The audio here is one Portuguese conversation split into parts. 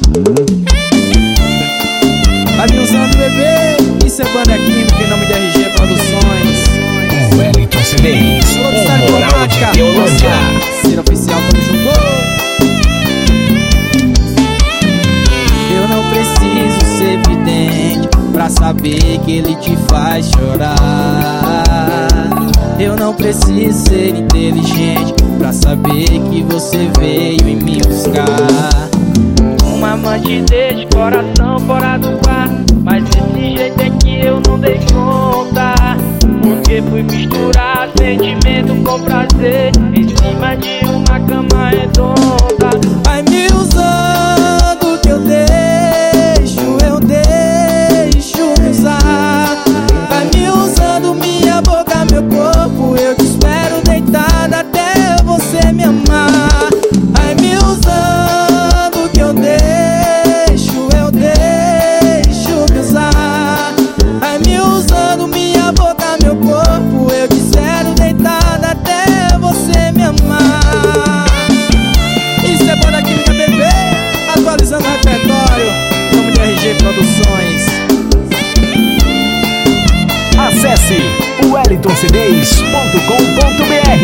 Vai me usando, bebê. Isso é Banda Química em nome de RG Produções. O Wellington C10, o moral de Teolândia. Ser oficial, tamo junto. Eu não preciso ser vidente pra saber que ele te faz chorar. Eu não preciso ser inteligente pra saber que você veio em me buscar. Uma amante de coração fora do quarto, mas desse jeito é que eu não dei conta. Porque fui misturar sentimento com prazer em cima de uma cama redonda. Vai me usando que eu deixo me usar. Vai me usando minha boca, meu corpo, eu te espero deitada até você me amar. Vai me usando que eu deixo me usar. Vai me usando minha boca, meu corpo, eu te espero deitada até você me amar. Isso é Banda Química, bebê, atualizando o repertório, nome de RG Produções. Acesse o wellingtonc10.com.br.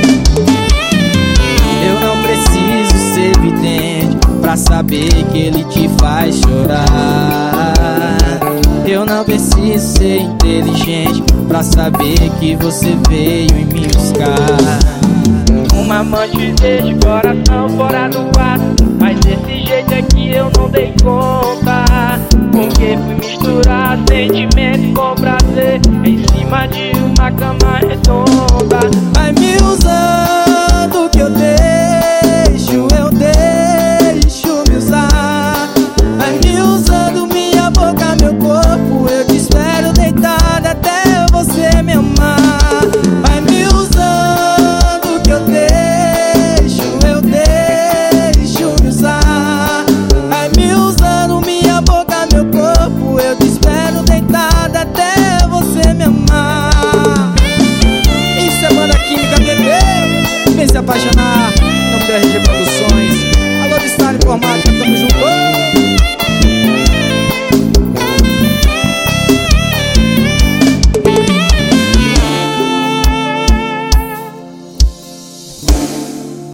Eu não preciso ser vidente pra saber que ele te faz chorar. Eu não preciso ser inteligente pra saber que você veio em me buscar. Uma amante de coração fora do quarto, mas desse jeito é que eu não dei conta. Porque fui misturar sentimento com prazer em cima de uma cama redonda. Vai me usando que eu deixo me usar. Vai me usando minha boca, meu corpo, eu te espero deitada até você me amar. Vai me usando que eu deixo me usar. Vai me usando minha boca, meu corpo, eu te espero deitada até você me amar. Isso é Banda Química, bebê, vem se apaixonar.